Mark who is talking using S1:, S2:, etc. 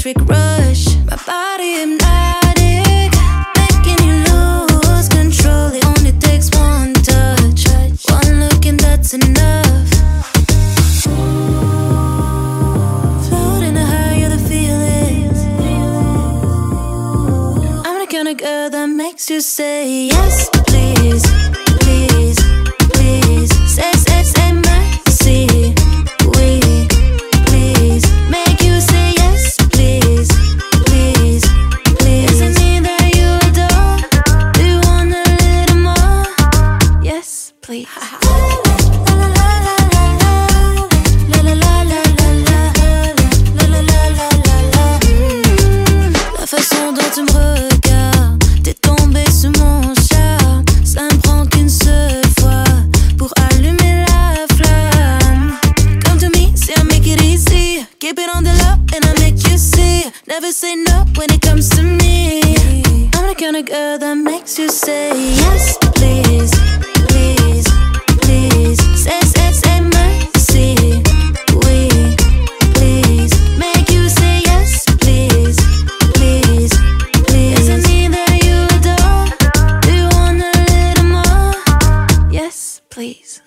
S1: electric rush. My body hypnotic, making you lose control. It only takes one touch, one look and that's enough. Floating higher the feelings. I'm the kind of girl that makes you say yes, please, please, please. Say, say, say, mercy. La façon dont tu me regardes, t'es tombé sur mon charme. Ça me prend qu'une seule fois pour allumer la flamme. Come to me, say I make it easy. Keep it on the low and I make you see. Never say no when it comes to me. I'm the kind of girl that makes you say yes, please.